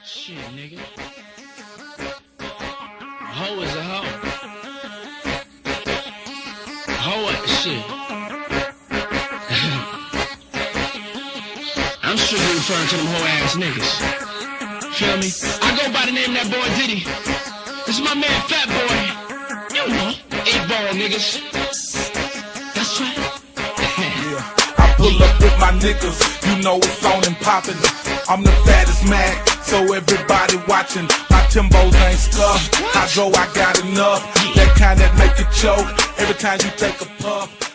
Shit, nigga. A hoe is a hoe. A hoe, shit. I'm strictly referring to them hoe ass niggas. Feel me? I go by the name of that boy Diddy. This is my man Fat Boy. You know, 8-ball niggas. That's right. Yeah, I pull up with my niggas. You know it's on and poppin'. I'm the fattest Mac, so everybody watching. My Timbos ain't scuffed. I got enough. That kind that make you choke every time you take a puff.